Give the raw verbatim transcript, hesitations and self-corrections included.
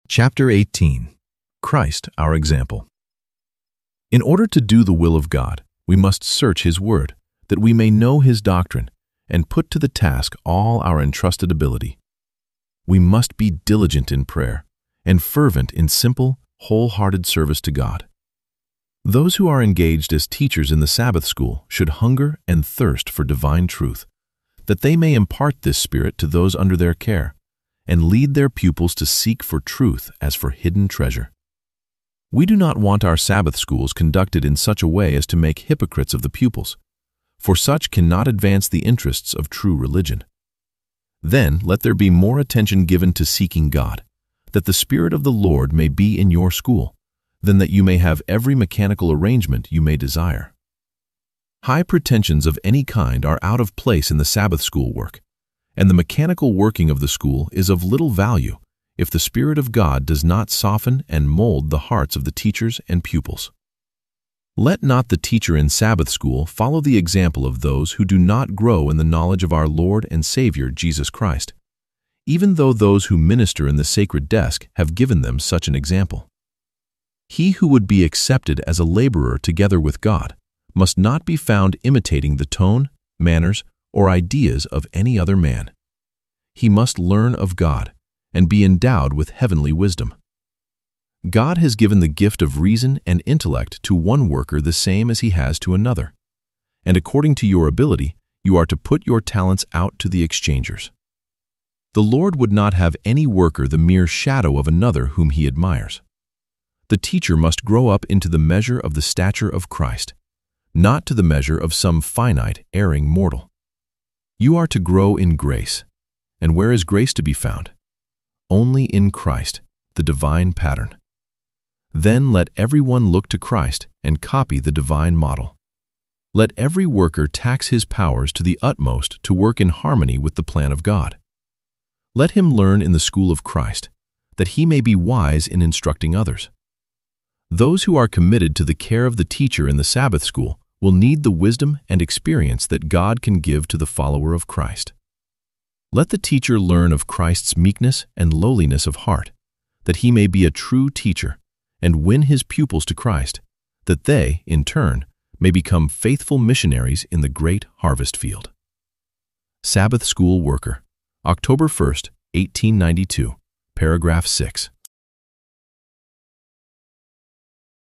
Chapter eighteen. Christ, our example. In order to do the will of God, we must search His Word, that we may know His doctrine, and put to the task all our entrusted ability. We must be diligent in prayer, and fervent in simple, wholehearted service to God. Those who are engaged as teachers in the Sabbath school should hunger and thirst for divine truth, that they may impart this spirit to those under their care, and lead their pupils to seek for truth as for hidden treasure. We do not want our Sabbath schools conducted in such a way as to make hypocrites of the pupils, for such cannot advance the interests of true religion. Then let there be more attention given to seeking God, that the Spirit of the Lord may be in your school, than that you may have every mechanical arrangement you may desire. High pretensions of any kind are out of place in the Sabbath school work, and the mechanical working of the school is of little value if the Spirit of God does not soften and mold the hearts of the teachers and pupils. Let not the teacher in Sabbath school follow the example of those who do not grow in the knowledge of our Lord and Savior Jesus Christ, even though those who minister in the sacred desk have given them such an example. He who would be accepted as a laborer together with God must not be found imitating the tone, manners, or ideas of any other man. He must learn of God and be endowed with heavenly wisdom. God has given the gift of reason and intellect to one worker the same as He has to another, and according to your ability, you are to put your talents out to the exchangers. The Lord would not have any worker the mere shadow of another whom He admires. The teacher must grow up into the measure of the stature of Christ, not to the measure of some finite, erring mortal. You are to grow in grace. And where is grace to be found? Only in Christ, the divine pattern. Then let everyone look to Christ and copy the divine model. Let every worker tax his powers to the utmost to work in harmony with the plan of God. Let him learn in the school of Christ, that he may be wise in instructing others. Those who are committed to the care of the teacher in the Sabbath school will need the wisdom and experience that God can give to the follower of Christ. Let the teacher learn of Christ's meekness and lowliness of heart, that he may be a true teacher and win his pupils to Christ, that they, in turn, may become faithful missionaries in the great harvest field. Sabbath School Worker, October first, eighteen ninety-two, paragraph six.